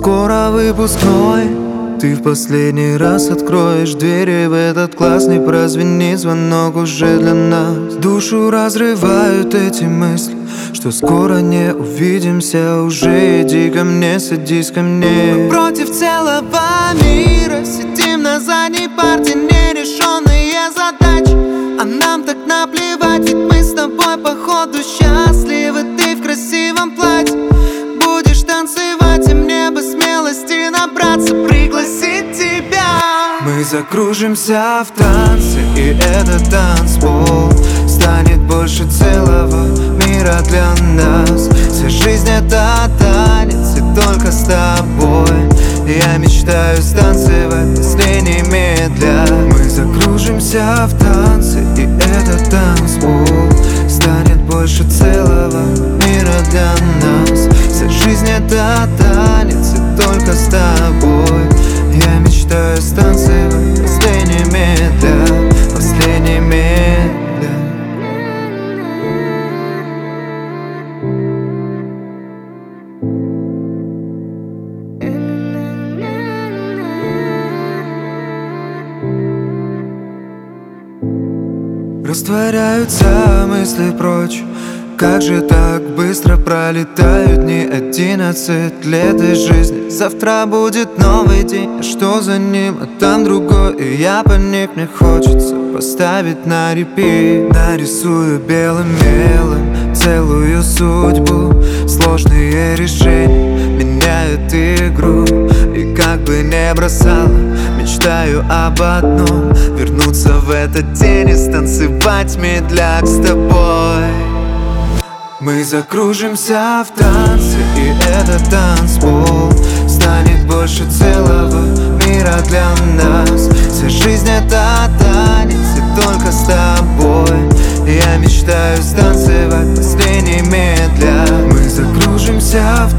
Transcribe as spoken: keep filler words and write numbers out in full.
Скоро выпускной, ты в последний раз откроешь двери в этот класс. Не прозвенит звонок уже для нас. Душу разрывают эти мысли, что скоро не увидимся уже. Иди ко мне, садись ко мне. Мы против целого мира сидим на задней парте, нерешенные задачи, а нам так наплевать, ведь мы с тобой походу счастливы. Ты в красивом платье будешь танцевать, и мне бы смелости набраться, пригласить тебя. Мы закружимся в танце, и этот танцпол станет больше целого мира для нас. Вся жизнь это танец, и только с тобой я мечтаю станцевать последний медля. Мы закружимся в танце, и этот танцпол станет больше целого мира для нас. Вся жизнь это танец, и только с тобой я мечтаю станцевать последний медля, последний медля. Растворяются мысли прочь. Как же так быстро пролетают дни? Одиннадцать лет из жизни. Завтра будет новый день, а что за ним? А там другой, и я поник. Мне хочется поставить на репит. Нарисую белым мелом целую судьбу. Сложные решения меняют игру. И как бы не бросала, мечтаю об одном: вернуться в этот день и станцевать медляк с тобой. Мы закружимся в танце, и этот танцпол станет больше целого мира для нас. Вся жизнь это танец, и только с тобой я мечтаю станцевать последний медля. Мы закружимся